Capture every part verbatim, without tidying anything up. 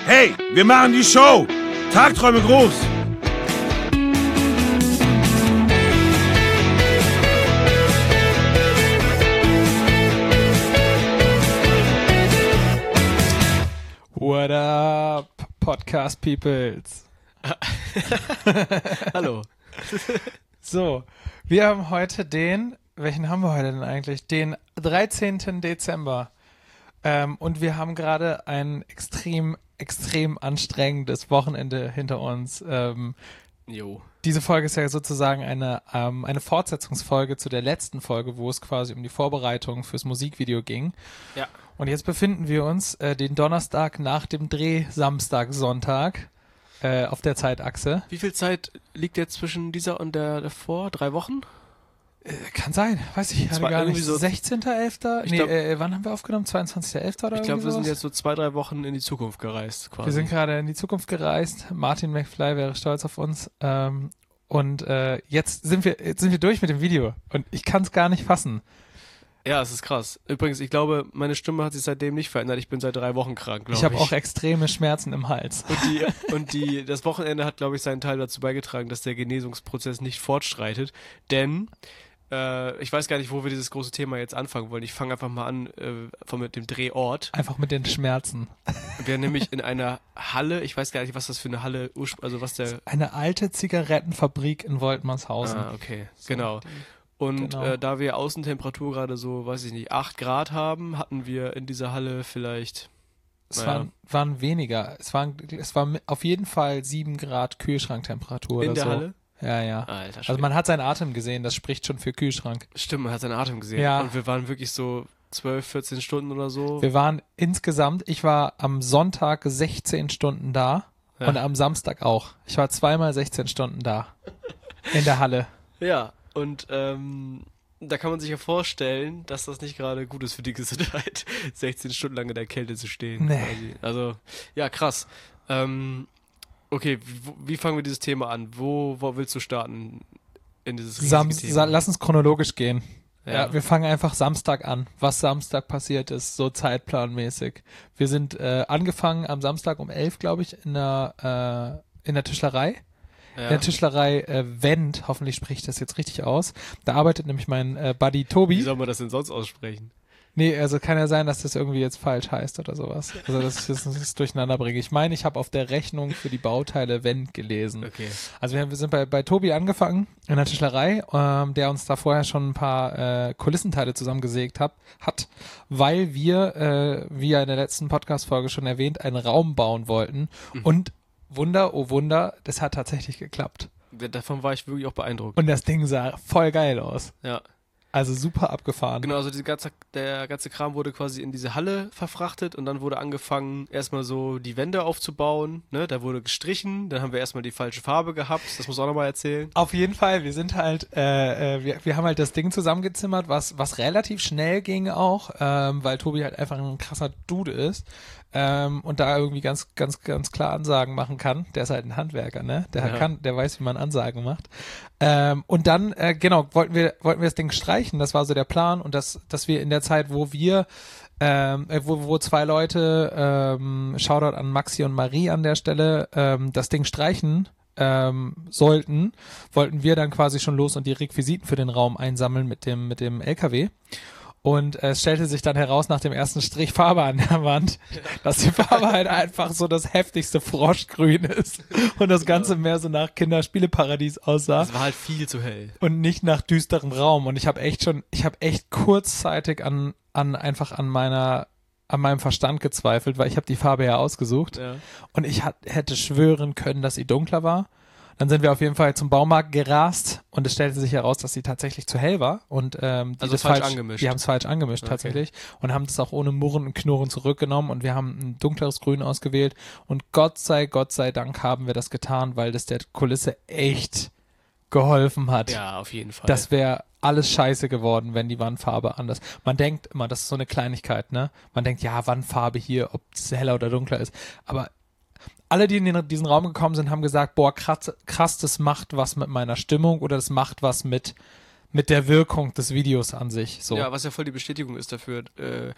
Hey, wir machen die Show. Tagträume groß. What up, Podcast Peoples? Hallo. So, wir haben heute den, welchen haben wir heute denn eigentlich? Den dreizehnten Dezember. Ähm, und wir haben gerade ein extrem, extrem anstrengendes Wochenende hinter uns. Ähm, Jo. Diese Folge ist ja sozusagen eine, ähm, eine Fortsetzungsfolge zu der letzten Folge, wo es quasi um die Vorbereitung fürs Musikvideo ging. Ja. Und jetzt befinden wir uns äh, den Donnerstag nach dem Dreh, Samstag, Sonntag äh, auf der Zeitachse. Wie viel Zeit liegt jetzt zwischen dieser und der davor? Drei Wochen? Äh, kann sein, weiß ich Das gerade war gar nicht. irgendwie so- sechzehnter elfter Ich Nee, glaub- äh, wann haben wir aufgenommen? zweiundzwanzigster elfter oder Ich glaube, irgendwie wir sind sowas? jetzt so zwei, drei Wochen in die Zukunft gereist, quasi. Wir sind gerade in die Zukunft gereist. Martin McFly wäre stolz auf uns. Ähm, und äh, jetzt sind wir jetzt sind wir durch mit dem Video. Und ich kann es gar nicht fassen. Ja, es ist krass. Übrigens, ich glaube, meine Stimme hat sich seitdem nicht verändert. Ich bin seit drei Wochen krank, glaube ich. Ich habe auch extreme Schmerzen im Hals. Und, die, und die, das Wochenende hat, glaube ich, seinen Teil dazu beigetragen, dass der Genesungsprozess nicht fortschreitet. Denn, äh, ich weiß gar nicht, wo wir dieses große Thema jetzt anfangen wollen. Ich fange einfach mal an äh, von mit dem Drehort. Einfach mit den Schmerzen. Wir sind nämlich in einer Halle. Ich weiß gar nicht, was das für eine Halle, urspr- also was der... Eine alte Zigarettenfabrik in Woltmannshausen. Ah, okay, genau. Und Genau. äh, da wir Außentemperatur gerade so, weiß ich nicht, acht Grad haben, hatten wir in dieser Halle vielleicht, Es naja, waren, waren weniger. Es waren, es war mi- auf jeden Fall sieben Grad Kühlschranktemperatur in oder der so. Halle. Ja, ja. Alter, Also man hat seinen Atem gesehen, das spricht schon für Kühlschrank. Stimmt, man hat seinen Atem gesehen. Ja. Und wir waren wirklich so zwölf, vierzehn Stunden oder so. Wir waren insgesamt, ich war am Sonntag sechzehn Stunden da Ja. und am Samstag auch. Ich war zweimal sechzehn Stunden da. In der Halle. Ja, und ähm, da kann man sich ja vorstellen, dass das nicht gerade gut ist für die Gesundheit, sechzehn Stunden lang in der Kälte zu stehen. Nee. Quasi. Also, ja, krass. Ähm, okay, wie, wie fangen wir dieses Thema an? Wo, wo willst du starten in dieses riesige Sam Thema? Sa lass uns chronologisch gehen. Ja. Ja. wir fangen einfach Samstag an, was Samstag passiert ist, so zeitplanmäßig. Wir sind äh, angefangen am Samstag um elf, glaube ich, in der, äh, in der Tischlerei. Ja. In der Tischlerei äh, Wendt, hoffentlich spreche ich das jetzt richtig aus. Da arbeitet nämlich mein äh, Buddy Tobi. Wie soll man das denn sonst aussprechen? Nee, also kann ja sein, dass das irgendwie jetzt falsch heißt oder sowas. Also dass ich das, das durcheinander bringe. Ich meine, ich habe auf der Rechnung für die Bauteile Wendt gelesen. Okay. Also wir, wir sind bei, bei Tobi angefangen in der Tischlerei, ähm, der uns da vorher schon ein paar äh, Kulissenteile zusammengesägt hat, hat, weil wir, äh, wie ja in der letzten Podcast-Folge schon erwähnt, einen Raum bauen wollten. Mhm. Und Wunder, oh Wunder, das hat tatsächlich geklappt. D- Davon war ich wirklich auch beeindruckt. Und das Ding sah voll geil aus. Ja. Also super abgefahren. Genau, also diese ganze, der ganze Kram wurde quasi in diese Halle verfrachtet und dann wurde angefangen, erstmal so die Wände aufzubauen. Ne? Da wurde gestrichen, dann haben wir erstmal die falsche Farbe gehabt. Das muss ich auch nochmal erzählen. Auf jeden Fall, wir sind halt, äh, äh, wir, wir haben halt das Ding zusammengezimmert, was, was relativ schnell ging auch, ähm, weil Tobi halt einfach ein krasser Dude ist. Ähm, und da irgendwie ganz, ganz, ganz klar Ansagen machen kann. Der ist halt ein Handwerker, ne? Der Ja. kann, der weiß, wie man Ansagen macht. Ähm, und dann, äh, genau, wollten wir, wollten wir das Ding streichen. Das war so der Plan. Und das, dass wir in der Zeit, wo wir, ähm, äh, wo, wo zwei Leute, ähm, Shoutout an Maxi und Marie an der Stelle, ähm, das Ding streichen, ähm, sollten, wollten wir dann quasi schon los und die Requisiten für den Raum einsammeln mit dem, mit dem L K W. Und äh, es stellte sich dann heraus nach dem ersten Strich Farbe an der Wand, dass die Farbe halt einfach so das heftigste Froschgrün ist und das Ganze mehr so nach Kinderspieleparadies aussah Das war halt viel zu hell. und nicht nach düsterem Raum. Und ich habe echt schon, ich habe echt kurzzeitig an, an einfach an meiner, an meinem Verstand gezweifelt, weil ich habe die Farbe ja ausgesucht Ja. und ich hat, hätte schwören können, dass sie dunkler war. Dann sind wir auf jeden Fall zum Baumarkt gerast und es stellte sich heraus, dass sie tatsächlich zu hell war und ähm, die Also das falsch falsch angemischt. Die haben es falsch angemischt Okay. tatsächlich und haben das auch ohne Murren und Knurren zurückgenommen und wir haben ein dunkleres Grün ausgewählt und Gott sei, Gott sei Dank haben wir das getan, weil das der Kulisse echt geholfen hat. Ja, auf jeden Fall. Das wäre alles scheiße geworden, wenn die Wandfarbe anders. Man denkt immer, das ist so eine Kleinigkeit, ne? Man denkt, ja, Wandfarbe hier, ob es heller oder dunkler ist. Aber alle, die in den, diesen Raum gekommen sind, haben gesagt, boah, krass, krass, das macht was mit meiner Stimmung oder das macht was mit, mit der Wirkung des Videos an sich. So. Ja, was ja voll die Bestätigung ist dafür. Äh,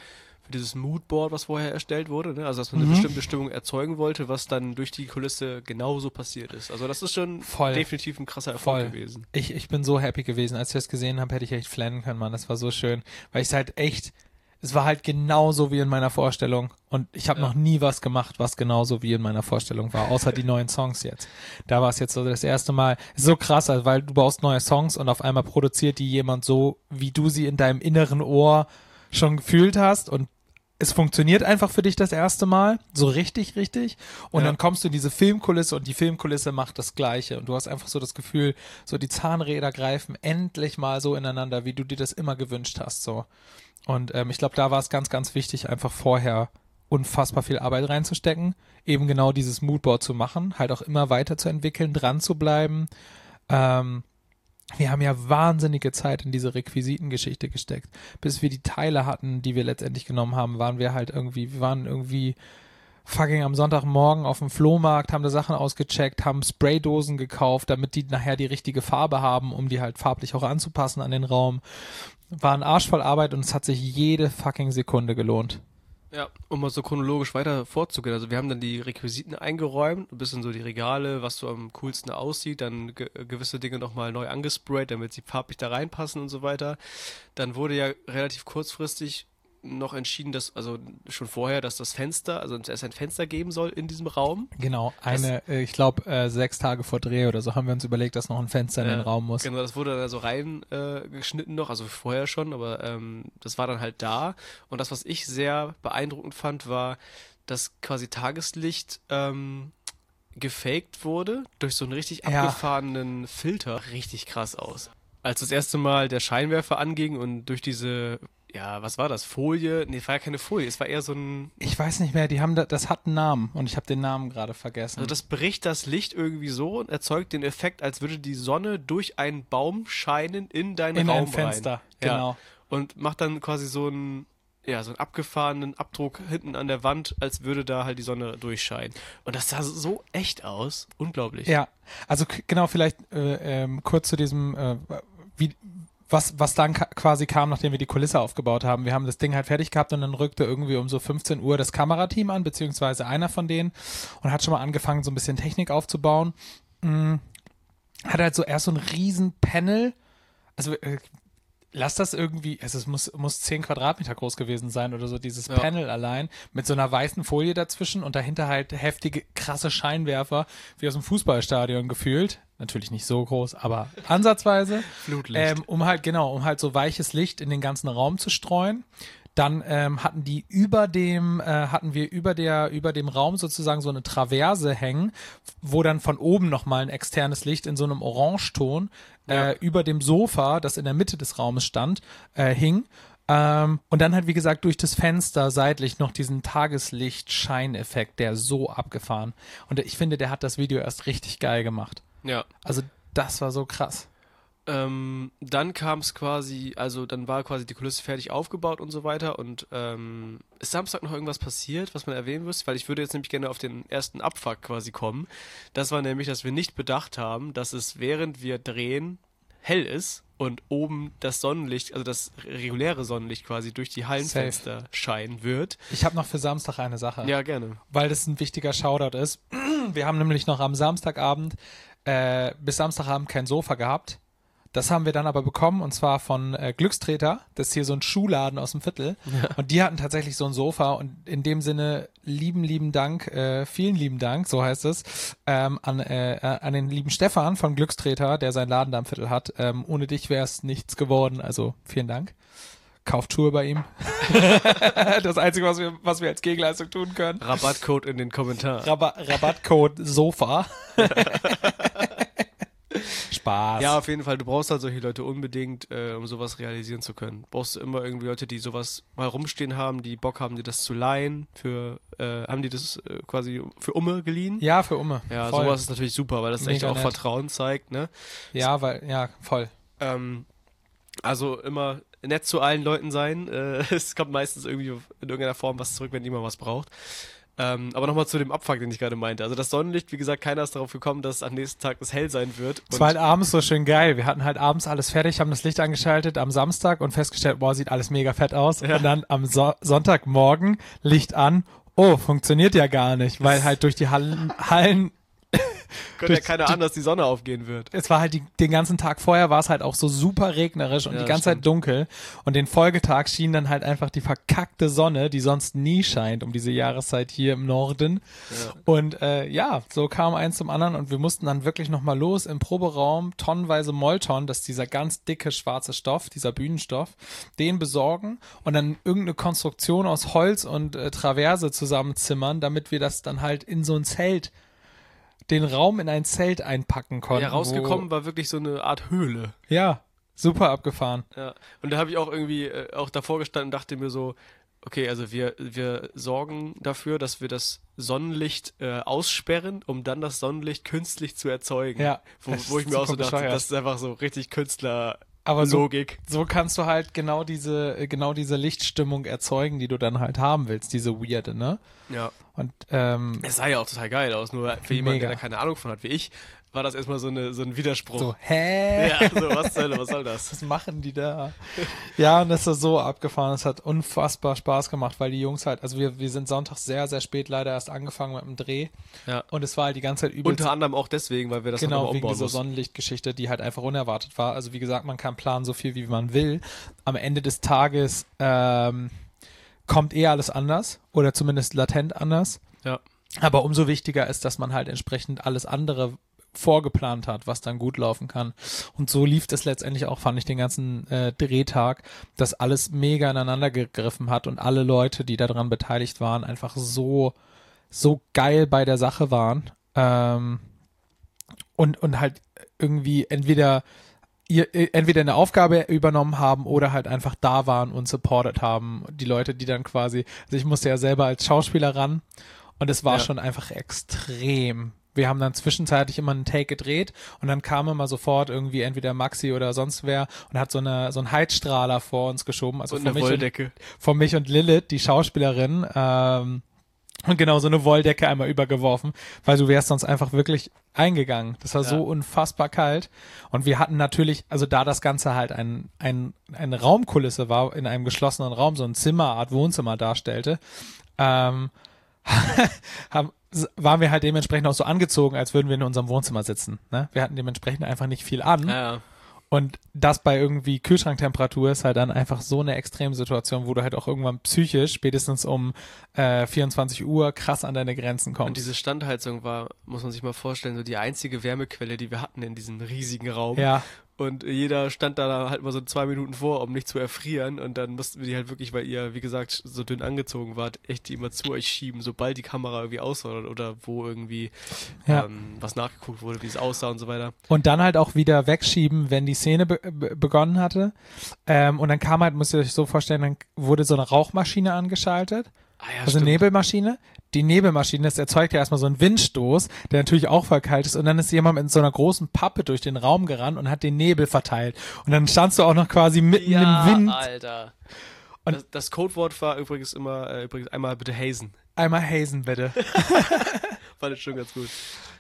für dieses Moodboard, was vorher erstellt wurde, ne? Also dass man eine Mhm. bestimmte Stimmung erzeugen wollte, was dann durch die Kulisse genauso passiert ist. Also das ist schon Voll. definitiv ein krasser Erfolg Voll. gewesen. Ich, ich bin so happy gewesen. Als ich das gesehen habe, hätte ich echt flennen können, Mann. Das war so schön. Weil ich es halt echt, es war halt genauso wie in meiner Vorstellung. Und ich habe Ja. noch nie was gemacht, was genauso wie in meiner Vorstellung war, außer die neuen Songs jetzt. Da war es jetzt so das erste Mal. Ist so krass, also, weil du baust neue Songs und auf einmal produziert die jemand so, wie du sie in deinem inneren Ohr schon gefühlt hast, und es funktioniert einfach für dich das erste Mal, so richtig, richtig. Und Ja. dann kommst du in diese Filmkulisse und die Filmkulisse macht das Gleiche. Und du hast einfach so das Gefühl, so die Zahnräder greifen endlich mal so ineinander, wie du dir das immer gewünscht hast. So. Und ähm, ich glaube, da war es ganz, ganz wichtig, einfach vorher unfassbar viel Arbeit reinzustecken, eben genau dieses Moodboard zu machen, halt auch immer weiterzuentwickeln, dran zu bleiben. Ähm, Wir haben ja wahnsinnige Zeit in diese Requisitengeschichte gesteckt. Bis wir die Teile hatten, die wir letztendlich genommen haben, waren wir halt irgendwie, wir waren irgendwie fucking am Sonntagmorgen auf dem Flohmarkt, haben da Sachen ausgecheckt, haben Spraydosen gekauft, damit die nachher die richtige Farbe haben, um die halt farblich auch anzupassen an den Raum. War ein Arsch voll Arbeit und es hat sich jede fucking Sekunde gelohnt. Ja, um mal so chronologisch weiter vorzugehen. Also wir haben dann die Requisiten eingeräumt, ein bisschen so die Regale, was so am coolsten aussieht, dann ge gewisse Dinge nochmal neu angesprayt, damit sie farblich da reinpassen und so weiter. Dann wurde ja relativ kurzfristig noch entschieden, dass, also schon vorher, dass das Fenster, also es ein Fenster geben soll in diesem Raum. Genau, eine, äh, ich glaube, äh, sechs Tage vor Dreh oder so haben wir uns überlegt, dass noch ein Fenster in den Äh, Raum muss. Genau, das wurde dann so rein äh, geschnitten noch, also vorher schon, aber ähm, das war dann halt da. Und das, was ich sehr beeindruckend fand, war, dass quasi Tageslicht ähm, gefaked wurde durch so einen richtig Ja. abgefahrenen Filter. Richtig krass aus. Als das erste Mal der Scheinwerfer anging und durch diese, ja, was war das? Folie? Nee, es war ja keine Folie, es war eher so ein, Ich weiß nicht mehr, die haben da, das hat einen Namen und ich habe den Namen gerade vergessen. also das bricht das Licht irgendwie so und erzeugt den Effekt, als würde die Sonne durch einen Baum scheinen in deinen in Raum ein Fenster, rein. genau. Ja. Und macht dann quasi so einen, ja, so einen abgefahrenen Abdruck hinten an der Wand, als würde da halt die Sonne durchscheinen. Und das sah so echt aus. Unglaublich. Ja, also k- genau, vielleicht äh, ähm, kurz zu diesem, äh, wie, was, was dann ka quasi kam, nachdem wir die Kulisse aufgebaut haben. Wir haben das Ding halt fertig gehabt und dann rückte irgendwie um so fünfzehn Uhr das Kamerateam an, beziehungsweise einer von denen, und hat schon mal angefangen, so ein bisschen Technik aufzubauen. Mm, hat halt so erst so ein riesen Panel, also äh, lass das irgendwie, also es muss, muss zehn Quadratmeter groß gewesen sein oder so, dieses Ja. Panel allein, mit so einer weißen Folie dazwischen und dahinter halt heftige, krasse Scheinwerfer, wie aus dem Fußballstadion gefühlt. Natürlich nicht so groß, aber ansatzweise. Flutlicht. Ähm, um halt, genau, um halt so weiches Licht in den ganzen Raum zu streuen. Dann ähm, hatten die über dem, äh, hatten wir über der, über dem Raum sozusagen so eine Traverse hängen, wo dann von oben nochmal ein externes Licht in so einem Orangeton Ja. äh, über dem Sofa, das in der Mitte des Raumes stand, äh, hing. Ähm, und dann halt, wie gesagt, durch das Fenster seitlich noch diesen Tageslicht-Scheineffekt, der so abgefahren. Und ich finde, der hat das Video erst richtig geil gemacht. Ja. Also das war so krass. Ähm, dann kam es quasi, also dann war quasi die Kulisse fertig aufgebaut und so weiter. Und ähm, ist Samstag noch irgendwas passiert, was man erwähnen müsste? Weil ich würde jetzt nämlich gerne auf den ersten Abfuck quasi kommen. Das war nämlich, dass wir nicht bedacht haben, dass es während wir drehen hell ist und oben das Sonnenlicht, also das reguläre Sonnenlicht quasi durch die Hallenfenster scheinen wird. Ich habe noch für Samstag eine Sache, Ja, gerne. weil das ein wichtiger Shoutout ist. Wir haben nämlich noch am Samstagabend äh, bis Samstagabend kein Sofa gehabt. Das haben wir dann aber bekommen, und zwar von äh, Glückstreter. Das ist hier so ein Schuhladen aus dem Viertel. Und die hatten tatsächlich so ein Sofa. Und in dem Sinne, lieben, lieben Dank, äh, vielen lieben Dank, so heißt es, ähm, an, äh, an den lieben Stefan von Glückstreter, der seinen Laden da im Viertel hat. Ähm, ohne dich wäre es nichts geworden. Also vielen Dank. Kauft Schuhe bei ihm. Das Einzige, was wir, was wir als Gegenleistung tun können. Rabattcode in den Kommentaren. Raba Rabattcode Sofa. Spaß. Ja, auf jeden Fall. Du brauchst halt solche Leute unbedingt, äh, um sowas realisieren zu können. Brauchst du immer irgendwie Leute, die sowas mal rumstehen haben, die Bock haben, dir das zu leihen. Für, äh, haben die das äh, quasi für Umme geliehen? Ja, für Umme. Ja, voll. sowas ist natürlich super, weil das echt Mega auch nett. Vertrauen zeigt, ne? Ja, weil, ja, voll. Ähm, also immer nett zu allen Leuten sein. Äh, es kommt meistens irgendwie in irgendeiner Form was zurück, wenn jemand was braucht. Ähm, aber nochmal zu dem Abfuck, den ich gerade meinte. Also das Sonnenlicht, wie gesagt, keiner ist darauf gekommen, dass am nächsten Tag es hell sein wird. Es war halt abends so schön geil. Wir hatten halt abends alles fertig, haben das Licht angeschaltet am Samstag und festgestellt, boah, sieht alles mega fett aus. Ja. Und dann am so- Sonntagmorgen Licht an. Oh, funktioniert ja gar nicht, weil halt durch die Hallen, Hallen Könnte ja durch- keiner ahnen, dass die Sonne aufgehen wird. es war halt die, den ganzen Tag vorher war es halt auch so super regnerisch und Ja, die ganze stimmt. Zeit dunkel und den Folgetag schien dann halt einfach die verkackte Sonne, die sonst nie scheint um diese Jahreszeit hier im Norden. Ja. Und äh, ja, so kam eins zum anderen und wir mussten dann wirklich nochmal los im Proberaum, tonnenweise Molton, das ist dieser ganz dicke schwarze Stoff, dieser Bühnenstoff, den besorgen und dann irgendeine Konstruktion aus Holz und äh, Traverse zusammenzimmern, damit wir das dann halt in so ein Zelt, den Raum in ein Zelt einpacken konnten. Ja, rausgekommen war wirklich so eine Art Höhle. Wo, ja, super abgefahren. Ja. Und da habe ich auch irgendwie äh, auch davor gestanden und dachte mir so, okay, also wir, wir sorgen dafür, dass wir das Sonnenlicht äh, aussperren, um dann das Sonnenlicht künstlich zu erzeugen. Ja, Wo, das wo ich ist mir auch so super dachte, bescheuert. das ist einfach so richtig Künstlerlogik. Aber so, so kannst du halt genau diese, äh, genau diese Lichtstimmung erzeugen, die du dann halt haben willst, diese weirde, ne? Ja. Und ähm, Es sah ja auch total geil aus, nur für jemanden, Mega. der da keine Ahnung von hat wie ich, war das erstmal so, eine, so ein Widerspruch. so, hä? Ja, so, was soll, was soll das? Was machen die da? Ja, und das ist so abgefahren. Es hat unfassbar Spaß gemacht, weil die Jungs halt, also wir, wir sind sonntags sehr, sehr spät leider erst angefangen mit dem Dreh. Ja. Und es war halt die ganze Zeit übelst. Unter anderem auch deswegen, weil wir das Genau, nochmal wegen umbauen dieser mussten. Sonnenlichtgeschichte, die halt einfach unerwartet war. Also wie gesagt, man kann planen so viel, wie man will. Am Ende des Tages ähm, kommt eh alles anders oder zumindest latent anders. Ja. Aber umso wichtiger ist, dass man halt entsprechend alles andere vorgeplant hat, was dann gut laufen kann. Und so lief das letztendlich auch, fand ich, den ganzen äh, Drehtag, dass alles mega ineinander gegriffen hat und alle Leute, die daran beteiligt waren, einfach so, so geil bei der Sache waren. Ähm, und, und halt irgendwie entweder ihr, entweder eine Aufgabe übernommen haben oder halt einfach da waren und supported haben. Die Leute, die dann quasi, also ich musste ja selber als Schauspieler ran und es war Ja. schon einfach extrem. Wir haben dann zwischenzeitlich immer einen Take gedreht und dann kam immer sofort irgendwie entweder Maxi oder sonst wer und hat so eine so einen Heizstrahler vor uns geschoben, also Und vor eine mich, und, Wolldecke. vor mich und Lilith, die Schauspielerin, ähm, und genau so eine Wolldecke einmal übergeworfen, weil du wärst sonst einfach wirklich eingegangen. Das war Ja. so unfassbar kalt. Und wir hatten natürlich, also da das Ganze halt ein, ein, eine Raumkulisse war, in einem geschlossenen Raum, so ein Zimmerart Wohnzimmer darstellte, ähm, haben, waren wir halt dementsprechend auch so angezogen, als würden wir in unserem Wohnzimmer sitzen. Ne? Wir hatten dementsprechend einfach nicht viel an. Ja, ja. Und das bei irgendwie Kühlschranktemperatur ist halt dann einfach so eine Extremsituation, wo du halt auch irgendwann psychisch spätestens um äh, vierundzwanzig Uhr krass an deine Grenzen kommst. Und diese Standheizung war, muss man sich mal vorstellen, so die einzige Wärmequelle, die wir hatten in diesem riesigen Raum. ja, Und jeder stand da halt mal so zwei Minuten vor, um nicht zu erfrieren. Und dann mussten wir die halt wirklich, weil ihr, wie gesagt, so dünn angezogen wart, echt die immer zu euch schieben, sobald die Kamera irgendwie aussah oder, oder wo irgendwie Ja. ähm, was nachgeguckt wurde, wie es aussah und so weiter. und dann halt auch wieder wegschieben, wenn die Szene be be begonnen hatte. Ähm, und dann kam halt, müsst ihr euch so vorstellen, dann wurde so eine Rauchmaschine angeschaltet. Ah ja, Also stimmt. Nebelmaschine. Die Nebelmaschine, das erzeugt ja erstmal so einen Windstoß, der natürlich auch voll kalt ist. Und dann ist jemand mit so einer großen Pappe durch den Raum gerannt und hat den Nebel verteilt. Und dann standst du auch noch quasi mitten ja, im Wind. Alter. Und- das, das Codewort war übrigens immer, äh, übrigens einmal bitte hazen. Einmal hazen, bitte. Fand ich schon ganz gut.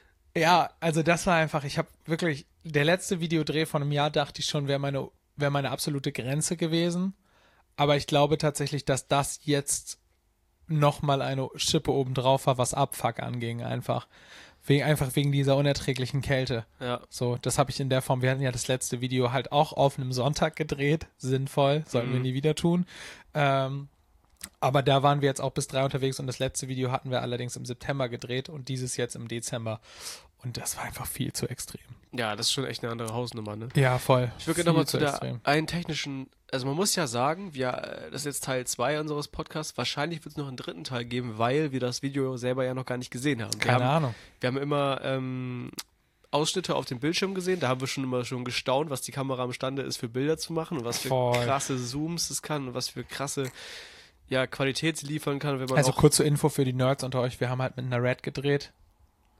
Ja, also das war einfach, ich habe wirklich, der letzte Videodreh von einem Jahr dachte ich schon, wäre meine, wäre meine absolute Grenze gewesen. Aber ich glaube tatsächlich, dass das jetzt nochmal eine Schippe obendrauf war, was Abfuck anging, einfach. Wegen, einfach wegen dieser unerträglichen Kälte. Ja. So, das habe ich in der Form, wir hatten ja das letzte Video halt auch auf einem Sonntag gedreht, sinnvoll, sollten wir Mhm. nie wieder tun. Ähm, aber da waren wir jetzt auch bis drei unterwegs und das letzte Video hatten wir allerdings im September gedreht und dieses jetzt im Dezember. Und das war einfach viel zu extrem. Ja, das ist schon echt eine andere Hausnummer, ne? Ja, voll. Ich würde Viel gerne nochmal zu zu der extrem. einen technischen, also man muss ja sagen, wir, äh, das ist jetzt Teil zwei unseres Podcasts, wahrscheinlich wird es noch einen dritten Teil geben, weil wir das Video selber ja noch gar nicht gesehen haben. Wir Keine haben, Ahnung. Wir haben immer ähm, Ausschnitte auf dem Bildschirm gesehen, da haben wir schon immer schon gestaunt, was die Kamera imstande ist, für Bilder zu machen und was für Voll. krasse Zooms es kann und was für krasse ja, Qualität sie liefern kann, wenn man Also auch, kurze Info für die Nerds unter euch, wir haben halt mit einer Red gedreht.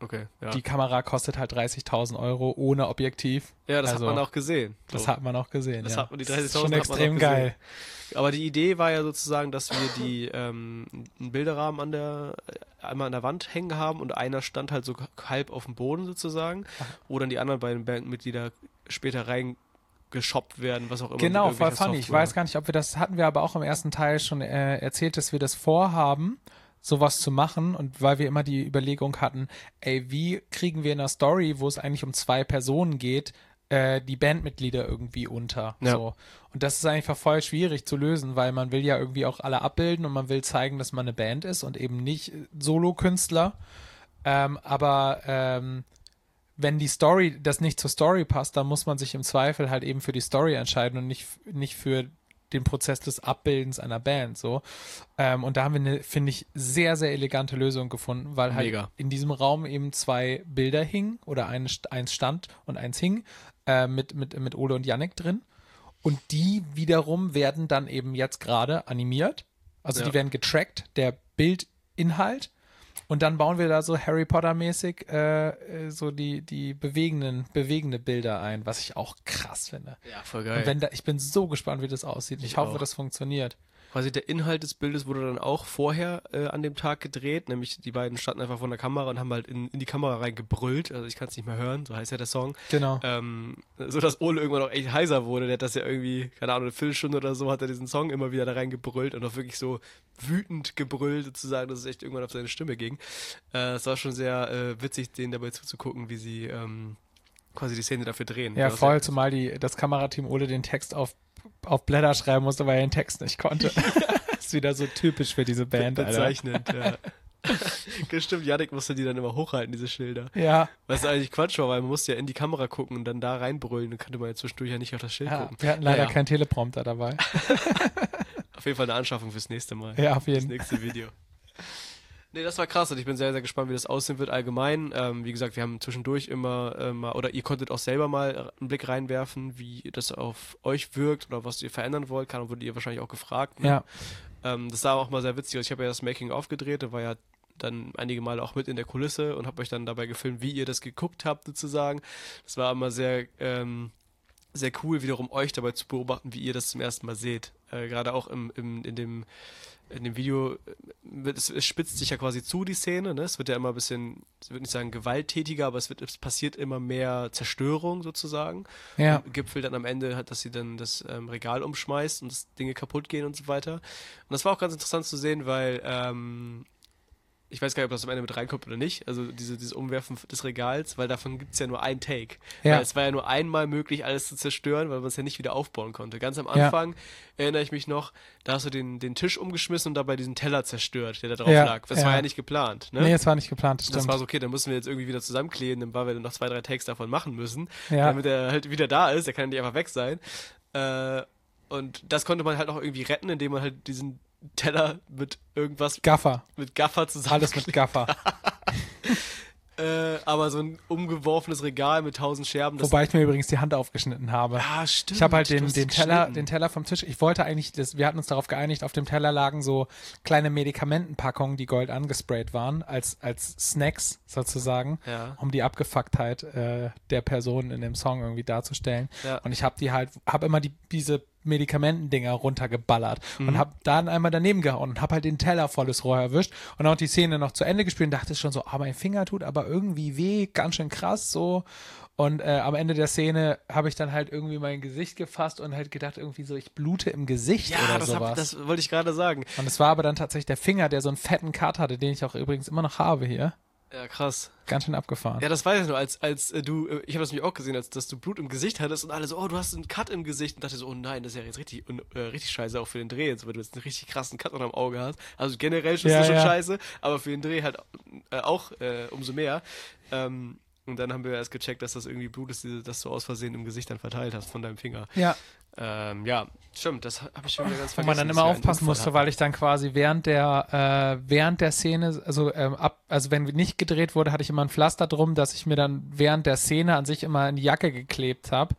Okay, ja. Die Kamera kostet halt dreißigtausend Euro ohne Objektiv. Ja, das also, hat man auch gesehen. So. Das hat man auch gesehen, das ja. Hat man, die das ist dreißigtausend schon hat man extrem auch gesehen. geil. Aber die Idee war ja sozusagen, dass wir die ähm, einen Bilderrahmen an der einmal an der Wand hängen haben und einer stand halt so halb auf dem Boden sozusagen, wo dann die anderen beiden Bandmitglieder später reingeshoppt werden, was auch immer. Genau, voll funny. Software. Ich weiß gar nicht, ob wir das hatten wir aber auch im ersten Teil schon äh, erzählt, dass wir das vorhaben, sowas zu machen, und weil wir immer die Überlegung hatten, ey, wie kriegen wir in einer Story, wo es eigentlich um zwei Personen geht, äh, die Bandmitglieder irgendwie unter. Ja. So. Und das ist einfach voll schwierig zu lösen, weil man will ja irgendwie auch alle abbilden und man will zeigen, dass man eine Band ist und eben nicht Solo-Künstler. Ähm, aber ähm, wenn die Story, das nicht zur Story passt, dann muss man sich im Zweifel halt eben für die Story entscheiden und nicht, nicht für den Prozess des Abbildens einer Band, so. Ähm, und da haben wir eine, finde ich, sehr, sehr elegante Lösung gefunden, weil halt Mega. in diesem Raum eben zwei Bilder hingen oder eine, eins stand und eins hing äh, mit, mit, mit Ole und Yannick drin. Und die wiederum werden dann eben jetzt gerade animiert. Also Ja. die werden getrackt, der Bildinhalt. Und dann bauen wir da so Harry Potter-mäßig äh, äh, so die, die bewegenden, bewegende Bilder ein, was ich auch krass finde. Ja, voll Und geil. wenn da, ich bin so gespannt, wie das aussieht. Ich, Ich hoffe, auch. das funktioniert. Quasi der Inhalt des Bildes wurde dann auch vorher äh, an dem Tag gedreht, nämlich die beiden standen einfach vor der Kamera und haben halt in, in die Kamera reingebrüllt, also ich kann es nicht mehr hören, so heißt ja der Song. Genau. Ähm, so dass Ole irgendwann auch echt heiser wurde, der hat das ja irgendwie, keine Ahnung, eine Viertelstunde oder so, hat er diesen Song immer wieder da reingebrüllt und auch wirklich so wütend gebrüllt sozusagen, dass es echt irgendwann auf seine Stimme ging. Äh, es war schon sehr äh, witzig, denen dabei zuzugucken, wie sie ähm, quasi die Szene dafür drehen. Ja, Das voll, war- zumal die, das Kamerateam Ole den Text auf, auf Blätter schreiben musste, weil er den Text nicht konnte. Ist wieder so typisch für diese Band, Alter. bezeichnend, ja. Stimmt, Yannick musste die dann immer hochhalten, diese Schilder. Ja, Was eigentlich Quatsch war, weil man musste ja in die Kamera gucken und dann da reinbrüllen, dann konnte man ja zwischendurch ja nicht auf das Schild ja, gucken. wir hatten leider Naja, keinen Teleprompter dabei. Auf jeden Fall eine Anschaffung fürs nächste Mal. Ja, auf Das jeden Fall. nächste Video. Nee, das war krass und ich bin sehr, sehr gespannt, wie das aussehen wird allgemein. Ähm, wie gesagt, wir haben zwischendurch immer äh, mal, oder ihr konntet auch selber mal einen Blick reinwerfen, wie das auf euch wirkt oder was ihr verändern wollt. Kann, wurde ihr wahrscheinlich auch gefragt. Ne? Ja, Ähm, das war auch mal sehr witzig. Ich habe ja das Making-of gedreht, da war ja dann einige Male auch mit in der Kulisse und habe euch dann dabei gefilmt, wie ihr das geguckt habt sozusagen. Das war immer sehr, ähm, sehr cool, wiederum euch dabei zu beobachten, wie ihr das zum ersten Mal seht. Äh, Gerade auch im, im, in dem in dem Video, äh, wird, es, es spitzt sich ja quasi zu, die Szene, ne? Es wird ja immer ein bisschen, ich würde nicht sagen gewalttätiger, aber es, wird, es passiert immer mehr Zerstörung sozusagen. ja. Und gipfelt dann am Ende halt, dass sie dann das ähm, Regal umschmeißt und dass Dinge kaputt gehen und so weiter. Und das war auch ganz interessant zu sehen, weil ähm, ich weiß gar nicht, ob das am Ende mit reinkommt oder nicht, also diese, dieses Umwerfen des Regals, weil davon gibt es ja nur einen Take. Ja. Weil es war ja nur einmal möglich, alles zu zerstören, weil man es ja nicht wieder aufbauen konnte. Ganz am Ja. Anfang erinnere ich mich noch, da hast du den, den Tisch umgeschmissen und dabei diesen Teller zerstört, der da drauf Ja, lag. Das ja. war ja nicht geplant. Ne? Nee, es war nicht geplant, das Das stimmt. war so, okay, dann müssen wir jetzt irgendwie wieder zusammenkleben, weil wir dann noch zwei, drei Takes davon machen müssen, Ja. damit er halt wieder da ist, der kann ja nicht einfach weg sein. Äh, und das konnte man halt auch irgendwie retten, indem man halt diesen Teller mit irgendwas, Gaffer. mit Gaffer zusammen. Alles mit Gaffer. Äh, aber so ein umgeworfenes Regal mit tausend Scherben, das... Wobei ich mir übrigens die Hand aufgeschnitten habe. Ah, stimmt. Ich habe halt du den, hast den, es Teller, geschnitten. den Teller vom Tisch. Ich wollte eigentlich, das, wir hatten uns darauf geeinigt, auf dem Teller lagen so kleine Medikamentenpackungen, die gold angesprayt waren, als, als Snacks sozusagen, Ja. um die Abgefucktheit äh, der Person in dem Song irgendwie darzustellen. Ja. Und ich habe die halt, habe immer die, diese Medikamentendinger runtergeballert Mhm. und habe dann einmal daneben gehauen und habe halt den Teller volles Rohr erwischt und auch die Szene noch zu Ende gespielt und dachte schon so, ah, mein Finger tut aber irgendwie weh, ganz schön krass so. Und äh, am Ende der Szene habe ich dann halt irgendwie mein Gesicht gefasst und halt gedacht, irgendwie so, ich blute im Gesicht Ja, oder das, sowas. hab, das wollte ich gerade sagen. Und es war aber dann tatsächlich der Finger, der so einen fetten Cut hatte, den ich auch übrigens immer noch habe hier. Ja, krass. Ganz schön abgefahren. Ja, das weiß ich nur, als, als äh, du, äh, ich habe das nämlich auch gesehen, als dass du Blut im Gesicht hattest und alle so, oh, du hast einen Cut im Gesicht und dachte so, oh nein, das ist ja jetzt richtig, un, äh, richtig scheiße auch für den Dreh, jetzt, weil du jetzt einen richtig krassen Cut unterm Auge hast. Also generell schon, Ja, ist das schon ja. scheiße, aber für den Dreh halt äh, auch äh, umso mehr. Ähm, und dann haben wir erst gecheckt, dass das irgendwie Blut ist, das du aus Versehen im Gesicht dann verteilt hast von deinem Finger. Ja, Ähm, ja, stimmt, das habe ich schon wieder ganz wo vergessen. man dann dass immer wir einen aufpassen Unfall musste, hatten. weil ich dann quasi während der äh, während der Szene, also ähm, ab, also wenn nicht gedreht wurde, hatte ich immer ein Pflaster drum, dass ich mir dann während der Szene an sich immer in die Jacke geklebt habe,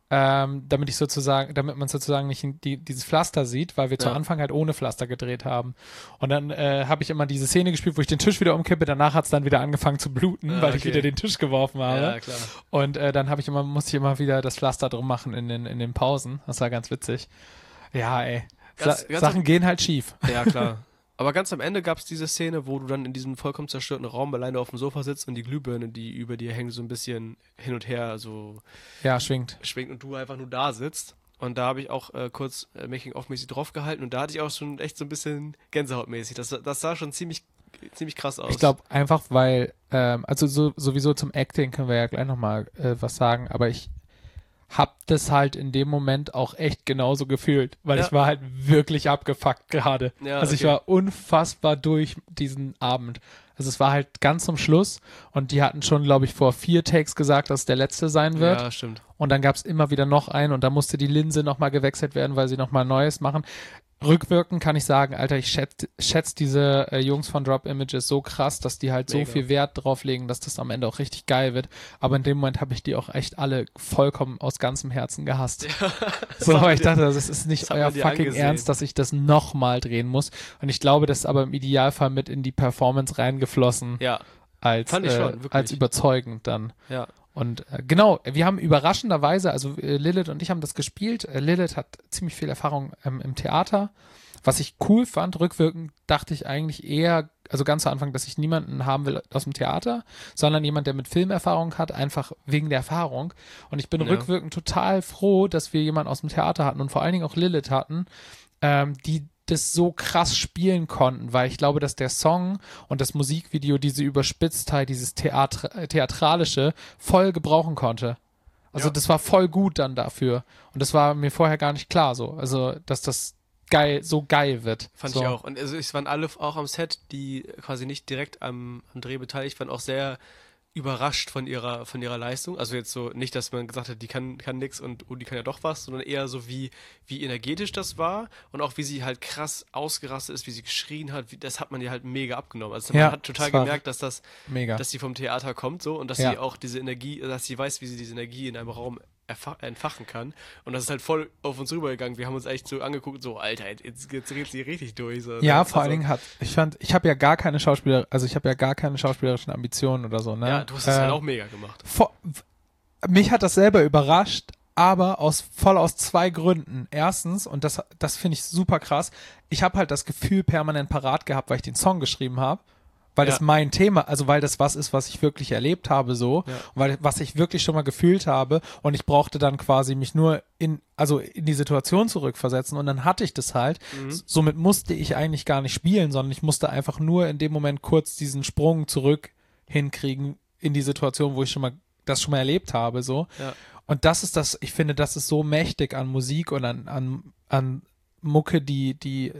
ähm, damit ich sozusagen, damit man sozusagen nicht in die, dieses Pflaster sieht, weil wir Ja. zu Anfang halt ohne Pflaster gedreht haben. Und dann äh, habe ich immer diese Szene gespielt, wo ich den Tisch wieder umkippe, danach hat es dann wieder angefangen zu bluten, Ah, weil ich okay. wieder den Tisch geworfen habe. Ja, klar. Und äh, dann habe ich immer, musste ich immer wieder das Pflaster drum machen in den, in den Pausen. Das war ganz witzig. Ja, ey. Ganz- Sa ganz Sachen am- gehen halt schief. Ja, klar. Aber ganz am Ende gab es diese Szene, wo du dann in diesem vollkommen zerstörten Raum alleine auf dem Sofa sitzt und die Glühbirne, die über dir hängt, so ein bisschen hin und her so Ja, schwingt. schwingt und du einfach nur da sitzt. Und da habe ich auch äh, kurz äh, Making-of-mäßig draufgehalten und da hatte ich auch schon echt so ein bisschen Gänsehautmäßig. Das, das sah schon ziemlich, ziemlich krass aus. Ich glaube einfach, weil, ähm, also so, sowieso zum Acting können wir ja gleich nochmal äh, was sagen, aber ich hab das halt in dem Moment auch echt genauso gefühlt, weil Ja. ich war halt wirklich abgefuckt gerade. Ja, also ich okay. war unfassbar durch diesen Abend. Also es war halt ganz zum Schluss und die hatten schon, glaube ich, vor vier Takes gesagt, dass es der letzte sein wird. Ja, stimmt. Und dann gab es immer wieder noch einen und da musste die Linse nochmal gewechselt werden, weil sie nochmal Neues machen. Rückwirkend kann ich sagen, Alter, ich schätze schätz diese äh, Jungs von Drop Images so krass, dass die halt Mega. so viel Wert drauf legen, dass das am Ende auch richtig geil wird. Aber in dem Moment habe ich die auch echt alle vollkommen aus ganzem Herzen gehasst. So, hat weil man ich dir- dachte, das ist nicht das hat euer man dir fucking angesehen. Ernst, dass ich das nochmal drehen muss. Und ich glaube, das ist aber im Idealfall mit in die Performance reingeflossen, Ja, als, fand ich äh, schon, wirklich. als überzeugend dann. ja. Und äh, genau, wir haben überraschenderweise, also äh, Lilith und ich haben das gespielt. Äh, Lilith hat ziemlich viel Erfahrung ähm, im Theater. Was ich cool fand, rückwirkend dachte ich eigentlich eher, also ganz zu Anfang, dass ich niemanden haben will aus dem Theater, sondern jemand, der mit Filmerfahrung hat, einfach wegen der Erfahrung. Und ich bin Ja. rückwirkend total froh, dass wir jemanden aus dem Theater hatten und vor allen Dingen auch Lilith hatten, ähm, die das so krass spielen konnten, weil ich glaube, dass der Song und das Musikvideo diese Überspitztheit, dieses Theatra äh, Theatralische voll gebrauchen konnte. Also Ja. das war voll gut dann dafür. Und das war mir vorher gar nicht klar so. Also, dass das geil, so geil wird. Fand so. ich auch. Und also es waren alle auch am Set, die quasi nicht direkt am, am Dreh beteiligt waren, auch sehr überrascht von ihrer von ihrer Leistung. Also jetzt so nicht, dass man gesagt hat, die kann kann nix und oh, die kann ja doch was, sondern eher so wie wie energetisch das war und auch wie sie halt krass ausgerastet ist, wie sie geschrien hat. Wie, das hat man ihr halt mega abgenommen. Also Ja, man hat total das war gemerkt, dass das Mega. dass sie vom Theater kommt so und dass Ja. sie auch diese Energie, dass sie weiß, wie sie diese Energie in einem Raum erfa- entfachen kann. Und das ist halt voll auf uns rübergegangen. Wir haben uns echt so angeguckt, so, Alter, jetzt, jetzt dreht sie richtig durch. So, Ja, ne? vor allen Also, Dingen hat, ich fand, ich habe ja gar keine Schauspieler, also ich habe ja gar keine schauspielerischen Ambitionen oder so, ne? Ja, du hast es halt Ähm, auch mega gemacht. vor, mich hat das selber überrascht, aber aus voll aus zwei Gründen. Erstens, und das, das finde ich super krass, ich habe halt das Gefühl permanent parat gehabt, weil ich den Song geschrieben habe. Weil Ja. das mein Thema, also weil das was ist, was ich wirklich erlebt habe, so, Ja. und weil was ich wirklich schon mal gefühlt habe und ich brauchte dann quasi mich nur in, also in die Situation zurückversetzen und dann hatte ich das halt. Mhm. S- Somit musste ich eigentlich gar nicht spielen, sondern ich musste einfach nur in dem Moment kurz diesen Sprung zurück hinkriegen in die Situation, wo ich schon mal das schon mal erlebt habe, so. Ja. Und das ist das, ich finde, das ist so mächtig an Musik und an, an, an Mucke, die, die,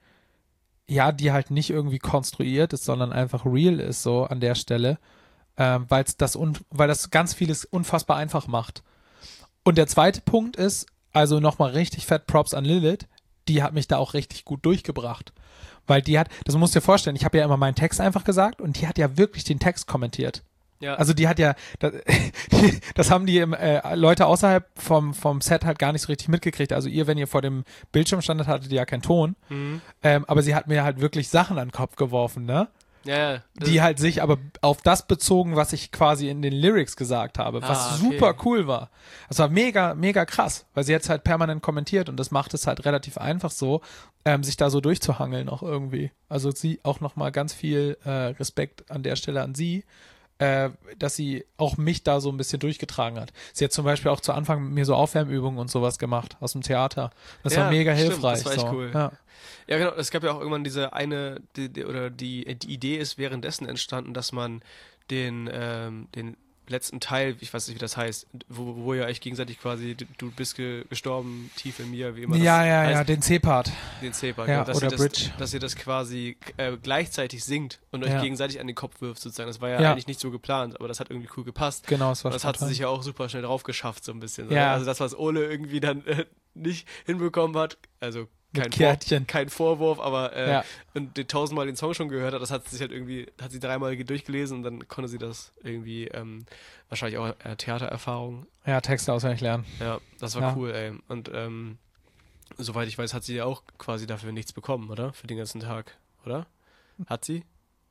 ja, die halt nicht irgendwie konstruiert ist, sondern einfach real ist, so an der Stelle, ähm, weil es das, un weil das ganz vieles unfassbar einfach macht. Und der zweite Punkt ist, also nochmal richtig fett Props an Lilith, die hat mich da auch richtig gut durchgebracht. Weil die hat, das musst du dir vorstellen, ich habe ja immer meinen Text einfach gesagt und die hat ja wirklich den Text kommentiert. Ja. Also die hat ja, das, das haben die äh, Leute außerhalb vom, vom Set halt gar nicht so richtig mitgekriegt. Also ihr, wenn ihr vor dem Bildschirm standet, hattet ihr ja keinen Ton. Mhm. Ähm, aber sie hat mir halt wirklich Sachen an den Kopf geworfen, ne? Ja, ja. Das- Die halt sich aber auf das bezogen, was ich quasi in den Lyrics gesagt habe, was Ah, okay. super cool war. Das war mega, mega krass, weil sie jetzt halt permanent kommentiert und das macht es halt relativ einfach so, ähm, sich da so durchzuhangeln auch irgendwie. Also sie auch nochmal ganz viel äh, Respekt an der Stelle an sie, äh, dass sie auch mich da so ein bisschen durchgetragen hat. Sie hat zum Beispiel auch zu Anfang mit mir so Aufwärmübungen und sowas gemacht aus dem Theater. Das Ja, war mega stimmt, hilfreich. das war echt so. cool. Ja. Ja, genau. Es gab ja auch irgendwann diese eine, die, die, oder die, die Idee ist währenddessen entstanden, dass man den, ähm, den letzten Teil, ich weiß nicht, wie das heißt, wo, wo ihr euch gegenseitig quasi, du- du bist ge gestorben, tief in mir, wie immer das Ja, ja, heißt, ja, den C-Part. den C-Part, Ja, genau, dass, oder ihr das, Bridge. dass ihr das quasi äh, gleichzeitig singt und euch Ja. gegenseitig an den Kopf wirft sozusagen. Das war ja, Ja. eigentlich nicht so geplant, aber das hat irgendwie cool gepasst. Genau, es war Und das hat sie spontan. sich ja auch super schnell drauf geschafft, so ein bisschen. Ja. Also das, was Ole irgendwie dann äh, nicht hinbekommen hat, also kein, Kärtchen. Vor, kein Vorwurf, aber äh, Ja. und die tausendmal den Song schon gehört hat, das hat sie sich halt irgendwie, hat sie dreimal durchgelesen und dann konnte sie das irgendwie, ähm, wahrscheinlich auch äh, Theatererfahrung. Ja, Texte auswendig lernen. Ja, das war Ja. cool, ey. Und ähm, soweit ich weiß, hat sie ja auch quasi dafür nichts bekommen, oder? Für den ganzen Tag, oder? Hat sie?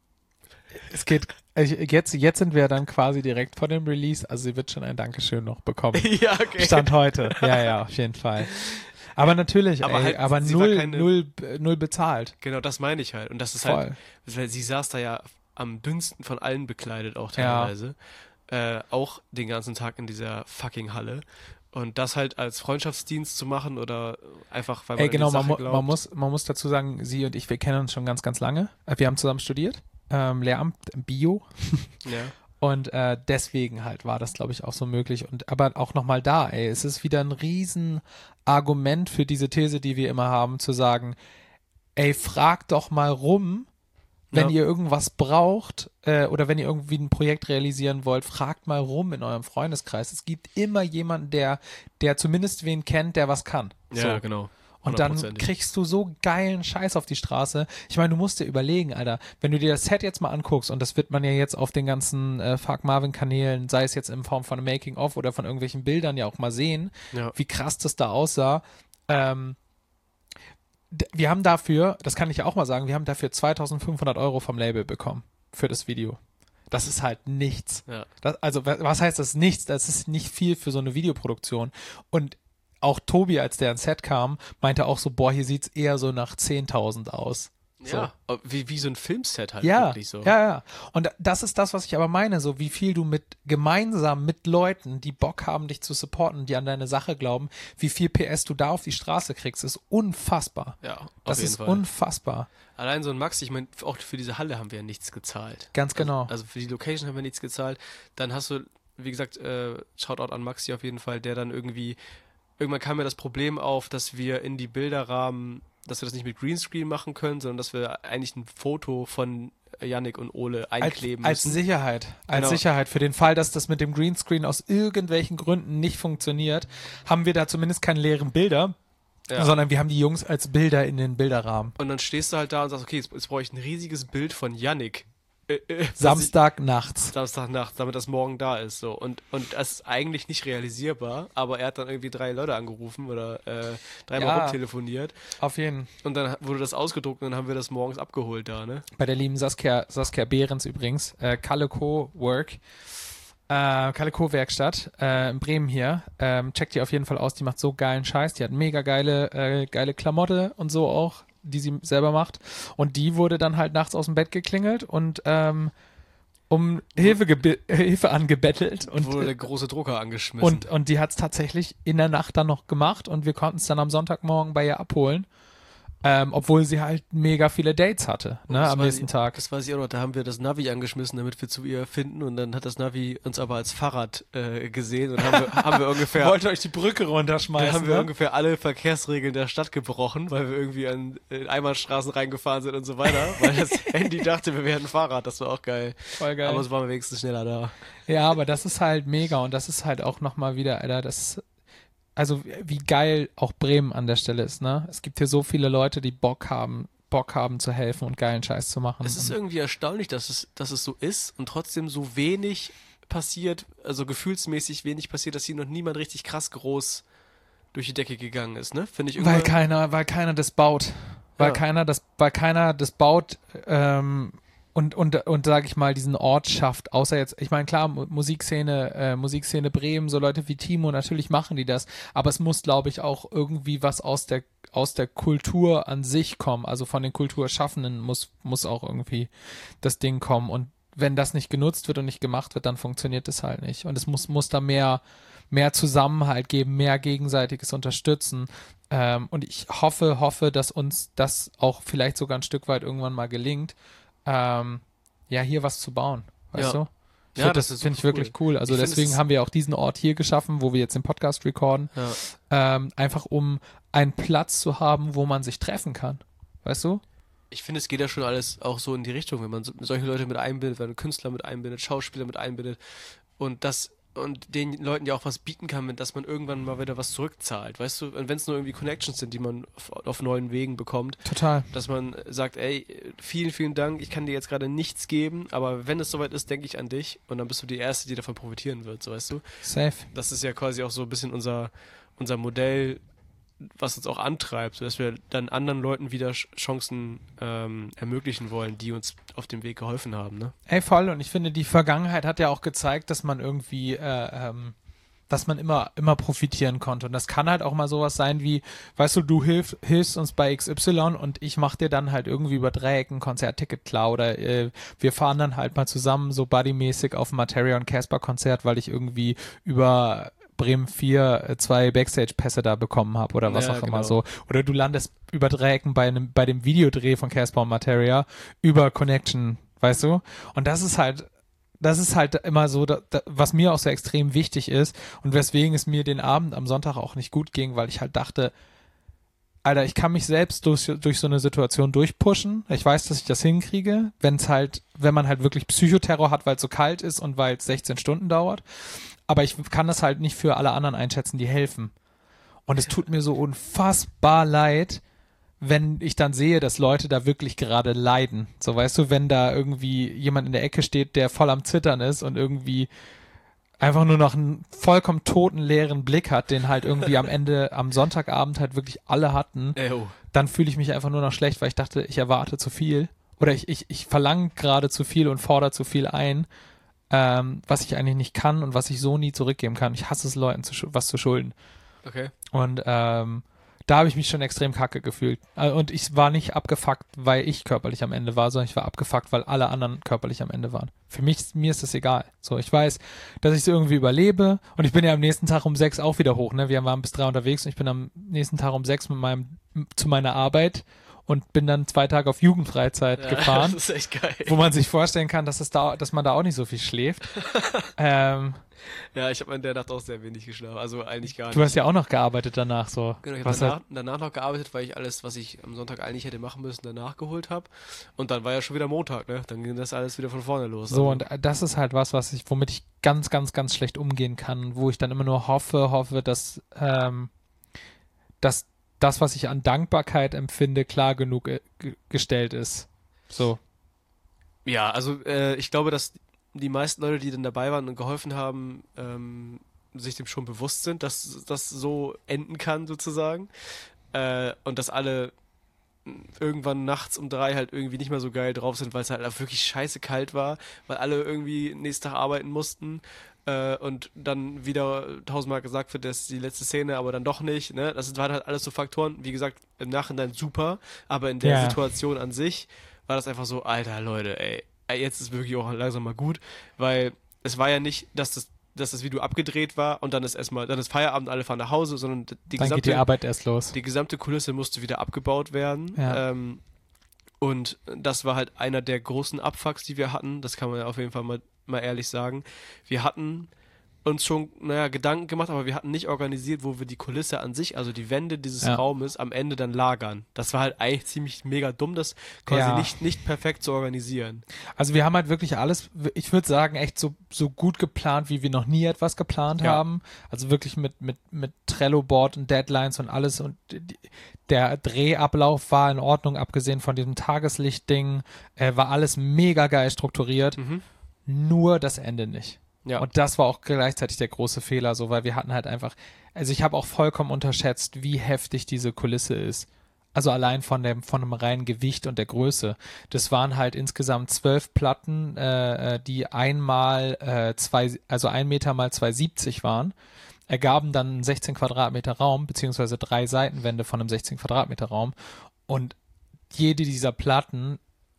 Es geht, also jetzt, jetzt sind wir dann quasi direkt vor dem Release, also sie wird schon ein Dankeschön noch bekommen. Ja, okay. Stand heute. Ja, ja, auf jeden Fall. Aber natürlich, Aber ey, halt, aber sie war null, keine- null, null bezahlt. Genau, das meine ich halt. Und das ist Voll. halt, weil sie saß da ja am dünnsten von allen bekleidet auch Ja. teilweise. Äh, auch den ganzen Tag in dieser fucking Halle. Und das halt als Freundschaftsdienst zu machen oder einfach, weil man Ey, an genau, die man, Sache mu glaubt. man, muss, man muss dazu sagen, sie und ich, wir kennen uns schon ganz, ganz lange. Äh, Wir haben zusammen studiert, ähm, Lehramt Bio. Ja. Und äh, deswegen halt war das, glaube ich, auch so möglich. Und aber auch nochmal da, ey, es ist wieder ein Riesenargument für diese These, die wir immer haben, zu sagen, ey, fragt doch mal rum, wenn Ja. ihr irgendwas braucht äh, oder wenn ihr irgendwie ein Projekt realisieren wollt, fragt mal rum in eurem Freundeskreis. Es gibt immer jemanden, der, der zumindest wen kennt, der was kann. Ja, So. genau. Und dann hundertprozentig. kriegst du so geilen Scheiß auf die Straße. Ich meine, du musst dir überlegen, Alter, wenn du dir das Set jetzt mal anguckst, und das wird man ja jetzt auf den ganzen äh, Fuck Marvin-Kanälen, sei es jetzt in Form von einem Making-of oder von irgendwelchen Bildern ja auch mal sehen, Ja. wie krass das da aussah. Ähm, d- wir haben dafür, das kann ich ja auch mal sagen, wir haben dafür zweitausendfünfhundert Euro vom Label bekommen für das Video. Das ist halt nichts. Ja. Das, also wa- was heißt das nichts? Das ist nicht viel für so eine Videoproduktion. Und auch Tobi, als der ins Set kam, meinte auch so, boah, hier sieht's eher so nach zehntausend aus. So. Ja, wie, wie so ein Filmset halt Ja, wirklich so. ja, ja. Und das ist das, was ich aber meine, so wie viel du mit gemeinsam mit Leuten, die Bock haben, dich zu supporten, die an deine Sache glauben, wie viel P S du da auf die Straße kriegst, ist unfassbar. Ja, auf Das jeden ist Fall. unfassbar. Allein so ein Max, ich meine, auch für diese Halle haben wir ja nichts gezahlt. Ganz genau. Also, also für die Location haben wir nichts gezahlt. Dann hast du, wie gesagt, äh, Shoutout an Maxi auf jeden Fall, der dann irgendwie, irgendwann kam mir das Problem auf, dass wir in die Bilderrahmen, dass wir das nicht mit Greenscreen machen können, sondern dass wir eigentlich ein Foto von Yannick und Ole Als, einkleben als müssen. Sicherheit. Als Genau. Sicherheit. Für den Fall, dass das mit dem Greenscreen aus irgendwelchen Gründen nicht funktioniert, haben wir da zumindest keine leeren Bilder, Ja. sondern wir haben die Jungs als Bilder in den Bilderrahmen. Und dann stehst du halt da und sagst, okay, jetzt, jetzt brauche ich ein riesiges Bild von Yannick. Äh, äh, was ich- Samstag nachts. Samstagnacht, damit das morgen da ist. So. Und, und das ist eigentlich nicht realisierbar, aber er hat dann irgendwie drei Leute angerufen oder äh, dreimal Ja. rumtelefoniert Auf jeden. und dann wurde das ausgedruckt und dann haben wir das morgens abgeholt da, ne? Bei der lieben Saskia, Saskia Behrens übrigens, äh, Calico Work, äh, Calico Werkstatt äh, in Bremen hier. Ähm, checkt die auf jeden Fall aus, die macht so geilen Scheiß, die hat mega geile, äh, geile Klamotte und so auch, die sie selber macht. Und die wurde dann halt nachts aus dem Bett geklingelt und ähm, um Hilfe, gebe- Hilfe angebettelt. Und, wurde der große Drucker angeschmissen. und, und die hat es tatsächlich in der Nacht dann noch gemacht und wir konnten es dann am Sonntagmorgen bei ihr abholen. Ähm, obwohl sie halt mega viele Dates hatte, Und ne, das am war nächsten sie, Tag. Das weiß ich auch noch, da haben wir das Navi angeschmissen, damit wir zu ihr finden und dann hat das Navi uns aber als Fahrrad äh, gesehen und haben wir, haben wir ungefähr Wollte euch die Brücke runterschmeißen. dann haben wir ne? ungefähr alle Verkehrsregeln der Stadt gebrochen, weil wir irgendwie an in Einbahnstraßen reingefahren sind und so weiter, weil das Handy dachte, wir wären ein Fahrrad, das war auch geil. Voll geil. Aber es waren wir wenigstens schneller da. Ja, aber das ist halt mega und das ist halt auch nochmal wieder, Alter, das, also wie geil auch Bremen an der Stelle ist, ne? Es gibt hier so viele Leute, die Bock haben, Bock haben zu helfen und geilen Scheiß zu machen. Es ist Und- irgendwie erstaunlich, dass es, dass es so ist und trotzdem so wenig passiert, also gefühlsmäßig wenig passiert, dass hier noch niemand richtig krass groß durch die Decke gegangen ist, ne? Finde ich irgendwie. weil keiner, weil keiner das baut. Weil Ja. keiner das, weil keiner das baut, ähm, und, und, und sag ich mal, diesen Ort schafft, außer jetzt, ich meine, klar, Mu- Musikszene, äh, Musikszene Bremen, so Leute wie Timo, natürlich machen die das, aber es muss, glaube ich, auch irgendwie was aus der, aus der Kultur an sich kommen, also von den Kulturschaffenden muss, muss auch irgendwie das Ding kommen und wenn das nicht genutzt wird und nicht gemacht wird, dann funktioniert das halt nicht und es muss, muss da mehr, mehr Zusammenhalt geben, mehr gegenseitiges Unterstützen. Ähm, und ich hoffe, hoffe, dass uns das auch vielleicht sogar ein Stück weit irgendwann mal gelingt, ähm, ja, hier was zu bauen. Weißt Ja. du? Ich Ja, find das das ist finde ich super wirklich cool. cool. Also Ich find, es deswegen ist- haben wir auch diesen Ort hier geschaffen, wo wir jetzt den Podcast recorden. Ja. Ähm, einfach um einen Platz zu haben, wo man sich treffen kann. Weißt du? Ich finde, es geht ja schon alles auch so in die Richtung, wenn man so, solche Leute mit einbindet, wenn man Künstler mit einbindet, Schauspieler mit einbindet und das und den Leuten ja auch was bieten kann, wenn- dass man irgendwann mal wieder was zurückzahlt, weißt du? Und wenn es nur irgendwie Connections sind, die man auf, auf neuen Wegen bekommt, Total. dass man sagt, ey, vielen, vielen Dank, ich kann dir jetzt gerade nichts geben, aber wenn es soweit ist, denke ich an dich und dann bist du die Erste, die davon profitieren wird, so weißt du? Safe. Das ist ja quasi auch so ein bisschen unser, unser Modell, was uns auch antreibt, sodass wir dann anderen Leuten wieder Ch- Chancen ähm, ermöglichen wollen, die uns auf dem Weg geholfen haben, ne? Ey, voll. Und ich finde, die Vergangenheit hat ja auch gezeigt, dass man irgendwie, äh, ähm, dass man immer, immer profitieren konnte. Und das kann halt auch mal sowas sein wie, weißt du, du hilf, hilfst uns bei X Y und ich mach dir dann halt irgendwie über Dreieck ein Konzertticket klar oder äh, wir fahren dann halt mal zusammen so buddymäßig auf ein Materia und Casper Konzert, weil ich irgendwie über Bremen vier äh, zwei Backstage-Pässe da bekommen habe oder was Ja, auch immer genau. so. Oder du landest über Dreiecken bei einem, bei dem Videodreh von Casper und Materia über Connection, weißt du? Und das ist halt, das ist halt immer so, da, da, was mir auch so extrem wichtig ist und weswegen es mir den Abend am Sonntag auch nicht gut ging, weil ich halt dachte, Alter, ich kann mich selbst durch, durch so eine Situation durchpushen. Ich weiß, dass ich das hinkriege, wenn es halt, wenn man halt wirklich Psychoterror hat, weil es so kalt ist und weil es sechzehn Stunden dauert. Aber ich kann das halt nicht für alle anderen einschätzen, die helfen. Und es tut mir so unfassbar leid, wenn ich dann sehe, dass Leute da wirklich gerade leiden. So, weißt du, wenn da irgendwie jemand in der Ecke steht, der voll am Zittern ist und irgendwie einfach nur noch einen vollkommen toten, leeren Blick hat, den halt irgendwie am Ende, am Sonntagabend halt wirklich alle hatten, Ey, oh. dann fühle ich mich einfach nur noch schlecht, weil ich dachte, ich erwarte zu viel. Oder ich, ich, ich verlange gerade zu viel und fordere zu viel ein, ähm, was ich eigentlich nicht kann und was ich so nie zurückgeben kann. Ich hasse es, Leuten zu, schu- was zu schulden. Okay. Und ähm, da habe ich mich schon extrem kacke gefühlt. Äh, Und ich war nicht abgefuckt, weil ich körperlich am Ende war, sondern ich war abgefuckt, weil alle anderen körperlich am Ende waren. Für mich, mir ist das egal. So, ich weiß, dass ich es irgendwie überlebe und ich bin ja am nächsten Tag um sechs auch wieder hoch, ne? Wir waren bis drei unterwegs und ich bin am nächsten Tag um sechs mit meinem, zu meiner Arbeit und bin dann zwei Tage auf Jugendfreizeit Ja, gefahren, das ist echt geil. wo man sich vorstellen kann, dass es da, dass man da auch nicht so viel schläft. ähm, Ja, ich habe in der Nacht auch sehr wenig geschlafen, also eigentlich gar nicht. du hast ja auch noch gearbeitet danach, so. Genau, ich Was habe halt- danach, danach noch gearbeitet, weil ich alles, was ich am Sonntag eigentlich hätte machen müssen, danach geholt habe. Und dann war ja schon wieder Montag, ne? Dann ging das alles wieder von vorne los. So, Also, und das ist halt was, was ich, womit ich ganz, ganz, ganz schlecht umgehen kann, wo ich dann immer nur hoffe, hoffe, dass, ähm, dass das, was ich an Dankbarkeit empfinde, klar genug äh, ge- gestellt ist. So. ja, also äh, ich glaube, dass die meisten Leute, die dann dabei waren und geholfen haben, ähm, sich dem schon bewusst sind, dass das so enden kann, sozusagen. Äh, und dass alle irgendwann nachts um drei halt irgendwie nicht mehr so geil drauf sind, weil es halt auch wirklich scheiße kalt war, weil alle irgendwie nächsten Tag arbeiten mussten äh, und dann wieder tausendmal gesagt wird, das ist die letzte Szene, aber dann doch nicht, ne? Das waren halt alles so Faktoren, wie gesagt, im Nachhinein super, aber in der Ja. Situation an sich war das einfach so, Alter, Leute, ey, ey, jetzt ist wirklich auch langsam mal gut, weil es war ja nicht, dass das dass das Video abgedreht war und dann ist erstmal, dann ist Feierabend, alle fahren nach Hause, sondern die Dann geht gesamte die Arbeit erst los. die gesamte Kulisse musste wieder abgebaut werden. Ja. Ähm, und das war halt einer der großen Abfucks, die wir hatten. Das kann man ja auf jeden Fall mal, mal ehrlich sagen. Wir hatten uns schon, naja, Gedanken gemacht, aber wir hatten nicht organisiert, wo wir die Kulisse an sich, also die Wände dieses Ja. Raumes, am Ende dann lagern. Das war halt eigentlich ziemlich mega dumm, das quasi Ja. nicht, nicht perfekt zu organisieren. Also wir haben halt wirklich alles, ich würde sagen, echt so, so gut geplant, wie wir noch nie etwas geplant Ja. haben. Also wirklich mit, mit, mit Trello-Board und Deadlines und alles. Und die, der Drehablauf war in Ordnung, abgesehen von diesem Tageslicht-Ding, äh, war alles mega geil strukturiert. Mhm. Nur das Ende nicht. Ja. Und das war auch gleichzeitig der große Fehler, so, weil wir hatten halt einfach, also ich habe auch vollkommen unterschätzt, wie heftig diese Kulisse ist. Also allein von dem, von dem reinen Gewicht und der Größe. Das waren halt insgesamt zwölf Platten, äh, äh, die einmal äh, zwei, also ein Meter mal zwei Meter siebzig waren, ergaben dann einen sechzehn Quadratmeter Raum, beziehungsweise drei Seitenwände von einem sechzehn Quadratmeter Raum. Und jede dieser Platten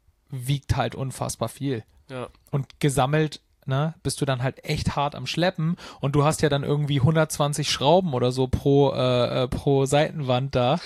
wiegt halt unfassbar viel. Ja. Und gesammelt, ne, bist du dann halt echt hart am Schleppen und du hast ja dann irgendwie hundertzwanzig Schrauben oder so pro, äh, äh, pro Seitenwand da,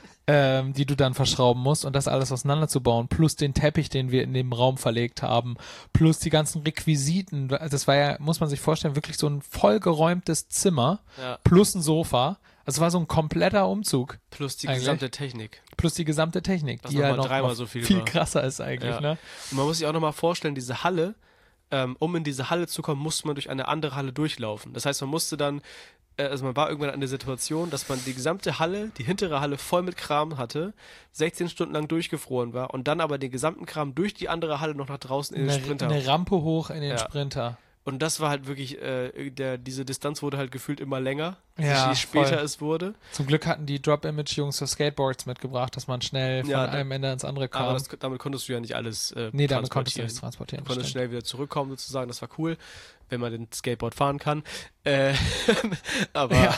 ähm, die du dann verschrauben musst und das alles auseinanderzubauen, plus den Teppich, den wir in dem Raum verlegt haben, plus die ganzen Requisiten. Das war ja, muss man sich vorstellen, wirklich so ein vollgeräumtes Zimmer, Ja. plus ein Sofa. Also es war so ein kompletter Umzug, Plus die Eigentlich? gesamte Technik. plus die gesamte Technik, Was die noch ja mal noch, dreimal noch so viel viel war. krasser ist eigentlich, Ja. ne? Und man muss sich auch nochmal vorstellen, diese Halle ähm, um in diese Halle zu kommen, musste man durch eine andere Halle durchlaufen. Das heißt, man musste dann, äh, also man war irgendwann an der Situation, dass man die gesamte Halle, die hintere Halle voll mit Kram hatte, sechzehn Stunden lang durchgefroren war und dann aber den gesamten Kram durch die andere Halle noch nach draußen in den Eine, Sprinter. eine Rampe hoch in den Ja. Sprinter. Und das war halt wirklich, äh, der, diese Distanz wurde halt gefühlt immer länger, Ja, je später voll. es wurde. Zum Glück hatten die Drop-Image-Jungs so Skateboards mitgebracht, dass man schnell von Ja, da- einem Ende ins andere kam. Aber das, damit konntest du ja nicht alles äh, nee, damit konntest du transportieren. nichts transportieren. Du konntest stimmt. schnell wieder zurückkommen sozusagen, das war cool, wenn man den Skateboard fahren kann. Äh, aber, Ja.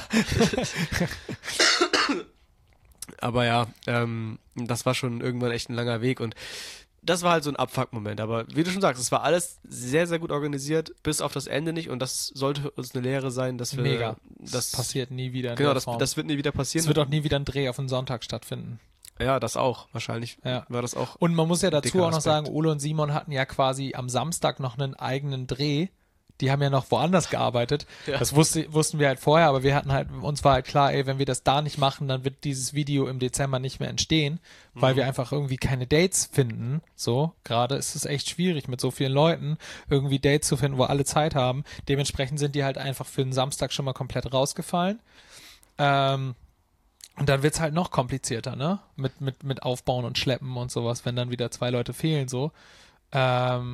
aber ja, ähm, das war schon irgendwann echt ein langer Weg und das war halt so ein Abfuck-Moment. Aber wie du schon sagst, es war alles sehr, sehr gut organisiert, bis auf das Ende nicht und das sollte uns eine Lehre sein, dass wir... Mega. Das Das passiert nie wieder in Genau, der das, Form. das wird nie wieder passieren. Es wird auch nie wieder ein Dreh auf einen Sonntag stattfinden. Ja, das auch. Wahrscheinlich Ja. war das auch. Und man muss ja dazu dicker auch noch Aspekt. sagen, Ole und Simon hatten ja quasi am Samstag noch einen eigenen Dreh. Die haben ja noch woanders gearbeitet. Ja. Das wusste, wussten wir halt vorher, aber wir hatten halt, uns war halt klar, ey, wenn wir das da nicht machen, dann wird dieses Video im Dezember nicht mehr entstehen, weil Mhm. wir einfach irgendwie keine Dates finden. So, gerade ist es echt schwierig mit so vielen Leuten irgendwie Dates zu finden, wo alle Zeit haben. Dementsprechend sind die halt einfach für den Samstag schon mal komplett rausgefallen. Ähm, Und dann wird's halt noch komplizierter, ne? Mit, mit, mit Aufbauen und Schleppen und sowas, wenn dann wieder zwei Leute fehlen, so. Ähm,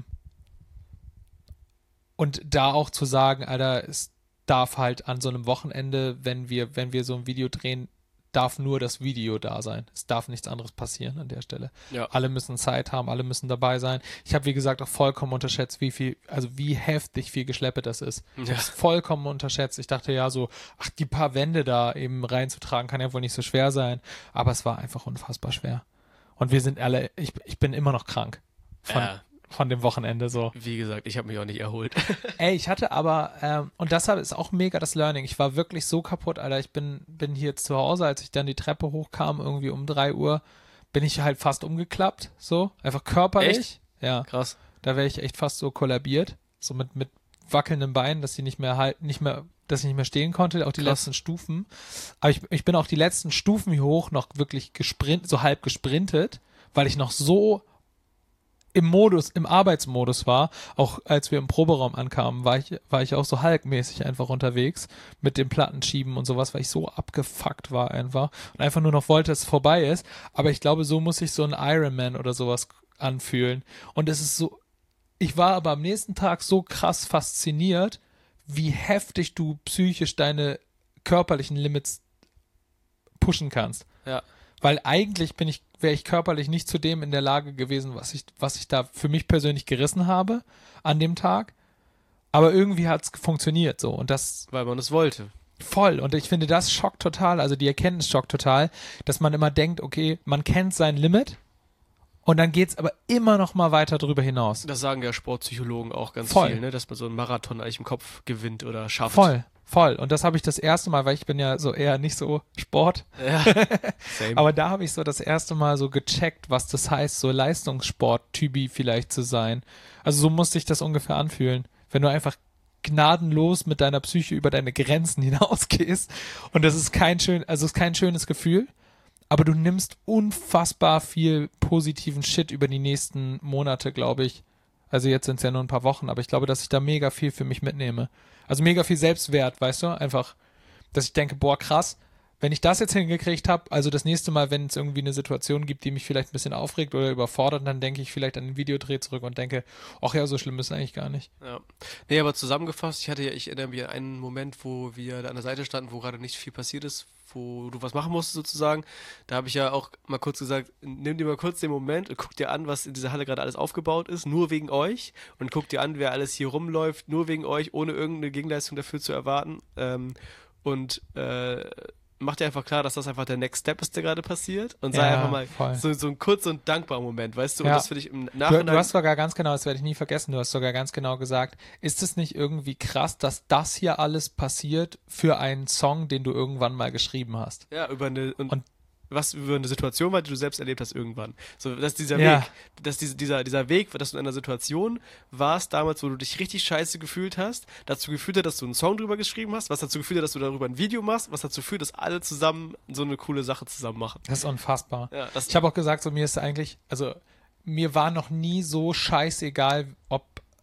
und da auch zu sagen, Alter, es darf halt an so einem Wochenende, wenn wir, wenn wir so ein Video drehen, darf nur das Video da sein. Es darf nichts anderes passieren an der Stelle. Ja. Alle müssen Zeit haben, alle müssen dabei sein. Ich habe, wie gesagt, auch vollkommen unterschätzt, wie viel, also wie heftig viel Geschleppe das ist. Ich Ja. habe es vollkommen unterschätzt. Ich dachte ja so, ach, die paar Wände da eben reinzutragen, kann ja wohl nicht so schwer sein. Aber es war einfach unfassbar schwer. Und wir sind alle, ich, ich bin immer noch krank von, Ja. von dem Wochenende so. Wie gesagt, ich habe mich auch nicht erholt. Ey, ich hatte aber, ähm, und deshalb ist auch mega das Learning. Ich war wirklich so kaputt, Alter. Ich bin, bin hier zu Hause, als ich dann die Treppe hochkam, irgendwie um drei Uhr, bin ich halt fast umgeklappt, so. Einfach körperlich. Echt? Ja. Krass. Da wäre ich echt fast so kollabiert. So mit, mit wackelnden Beinen, dass sie nicht mehr halt, nicht mehr, dass ich nicht mehr stehen konnte, auch die Krass. letzten Stufen. Aber ich, ich bin auch die letzten Stufen hier hoch noch wirklich gesprintet, so halb gesprintet, weil ich noch so im Modus, im Arbeitsmodus war. Auch als wir im Proberaum ankamen, war ich, war ich auch so Hulk-mäßig einfach unterwegs mit dem Plattenschieben und sowas, weil ich so abgefuckt war einfach und einfach nur noch wollte, dass es vorbei ist. Aber ich glaube, so muss sich so ein Ironman oder sowas anfühlen. Und es ist so, ich war aber am nächsten Tag so krass fasziniert, wie heftig du psychisch deine körperlichen Limits pushen kannst. Ja. Weil eigentlich bin ich, wäre ich körperlich nicht zu dem in der Lage gewesen, was ich, was ich da für mich persönlich gerissen habe an dem Tag. Aber irgendwie hat es funktioniert so. Und das Weil man es wollte. voll. Und ich finde, das schockt total, also die Erkenntnis schockt total, dass man immer denkt, okay, man kennt sein Limit und dann geht's aber immer noch mal weiter drüber hinaus. Das sagen ja Sportpsychologen auch ganz Voll. viel, ne? Dass man so einen Marathon eigentlich im Kopf gewinnt oder schafft. Voll, voll. Und das habe ich das erste Mal, weil ich bin ja so eher nicht so Sport, Ja. Same. aber da habe ich so das erste Mal so gecheckt, was das heißt, so Leistungssport-Typi vielleicht zu sein. Also so musste ich das ungefähr anfühlen. Wenn du einfach gnadenlos mit deiner Psyche über deine Grenzen hinausgehst und das ist kein schön, also es ist kein schönes Gefühl, aber du nimmst unfassbar viel positiven Shit über die nächsten Monate, glaube ich. Also jetzt sind es ja nur ein paar Wochen, aber ich glaube, dass ich da mega viel für mich mitnehme. Also mega viel Selbstwert, weißt du? Einfach, dass ich denke, boah, krass, wenn ich das jetzt hingekriegt habe, also das nächste Mal, wenn es irgendwie eine Situation gibt, die mich vielleicht ein bisschen aufregt oder überfordert, dann denke ich vielleicht an den Videodreh zurück und denke, ach ja, so schlimm ist es eigentlich gar nicht. Ja. Nee, aber zusammengefasst, ich hatte ja, ich erinnere mich an einen Moment, wo wir da an der Seite standen, wo gerade nicht viel passiert ist, wo du was machen musst sozusagen. Da habe ich ja auch mal kurz gesagt, nimm dir mal kurz den Moment und guck dir an, was in dieser Halle gerade alles aufgebaut ist, nur wegen euch. Und guck dir an, wer alles hier rumläuft, nur wegen euch, ohne irgendeine Gegenleistung dafür zu erwarten. Ähm, und äh, mach dir einfach klar, dass das einfach der Next Step ist, der gerade passiert. Und sei Ja, einfach mal voll. so, so ein kurz und dankbarer Moment, weißt du? Und Ja. das finde ich im Du, Nachhinein... du hast sogar ganz genau, das werde ich nie vergessen, du hast sogar ganz genau gesagt, ist es nicht irgendwie krass, dass das hier alles passiert für einen Song, den du irgendwann mal geschrieben hast? Ja, über eine und, Und- was über eine Situation war, die du selbst erlebt hast irgendwann. So, dass dieser Ja. Weg, dass diese, dieser, dieser Weg, dass du in einer Situation warst damals, wo du dich richtig scheiße gefühlt hast, dazu geführt hat, dass du einen Song drüber geschrieben hast, was dazu geführt hat, dass du darüber ein Video machst, was dazu führt, dass alle zusammen so eine coole Sache zusammen machen. Das ist unfassbar. Ja, das, Ich habe auch gesagt, so mir ist eigentlich, also mir war noch nie so scheißegal, ob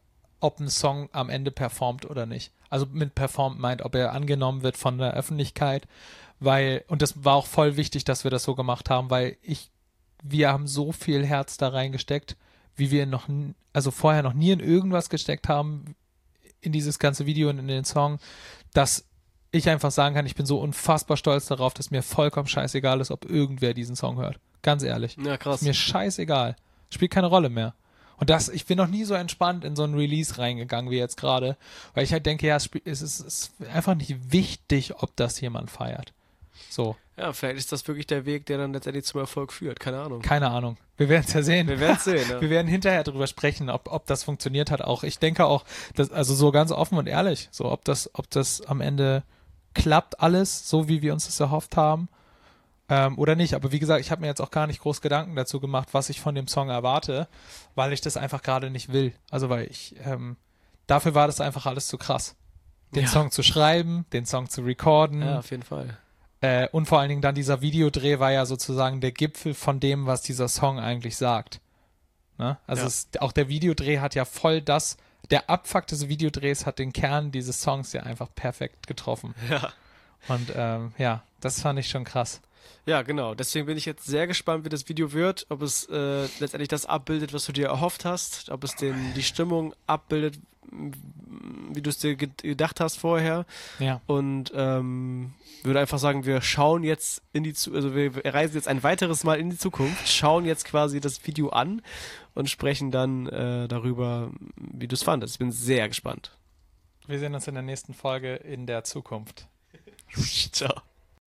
ob ein Song am Ende performt oder nicht. Also mit performt meint, ob er angenommen wird von der Öffentlichkeit, weil, und das war auch voll wichtig, dass wir das so gemacht haben, weil ich, wir haben so viel Herz da reingesteckt, wie wir noch, n- also vorher noch nie in irgendwas gesteckt haben, in dieses ganze Video und in den Song, dass ich einfach sagen kann, ich bin so unfassbar stolz darauf, dass mir vollkommen scheißegal ist, ob irgendwer diesen Song hört. Ganz ehrlich. Ja, krass. Ist mir scheißegal. Spielt keine Rolle mehr. Und das, ich bin noch nie so entspannt in so ein Release reingegangen wie jetzt gerade, weil ich halt denke, ja, es, spiel- es, ist, es ist einfach nicht wichtig, ob das jemand feiert. So, Ja, vielleicht ist das wirklich der Weg, der dann letztendlich zum Erfolg führt. Keine Ahnung. keine Ahnung. Wir werden es ja sehen. Wir werden es sehen. Ja. Wir werden hinterher drüber sprechen, ob, ob das funktioniert hat auch. Ich denke auch, dass, also so ganz offen und ehrlich, so ob das, ob das am Ende klappt alles, so wie wir uns das erhofft haben, ähm, oder nicht. Aber wie gesagt, ich habe mir jetzt auch gar nicht groß Gedanken dazu gemacht, was ich von dem Song erwarte, weil ich das einfach gerade nicht will. Also weil ich, ähm, dafür war das einfach alles zu krass. Den Ja. Song zu schreiben, den Song zu recorden, Ja, auf jeden Fall. äh, und vor allen Dingen dann dieser Videodreh war ja sozusagen der Gipfel von dem, was dieser Song eigentlich sagt. Ne? Also Ja. es, auch der Videodreh hat ja voll das, der Abfuck des Videodrehs hat den Kern dieses Songs ja einfach perfekt getroffen. Ja. Und ähm, ja, das fand ich schon krass. Ja, genau. Deswegen bin ich jetzt sehr gespannt, wie das Video wird, ob es äh, letztendlich das abbildet, was du dir erhofft hast, ob es den, die Stimmung abbildet, m- wie du es dir ge- gedacht hast vorher. Ja. Und ähm, würde einfach sagen, wir schauen jetzt in die Zu also wir wir reisen jetzt ein weiteres Mal in die Zukunft, schauen jetzt quasi das Video an und sprechen dann äh, darüber, wie du es fandest. Ich bin sehr gespannt. Wir sehen uns in der nächsten Folge in der Zukunft. Ciao.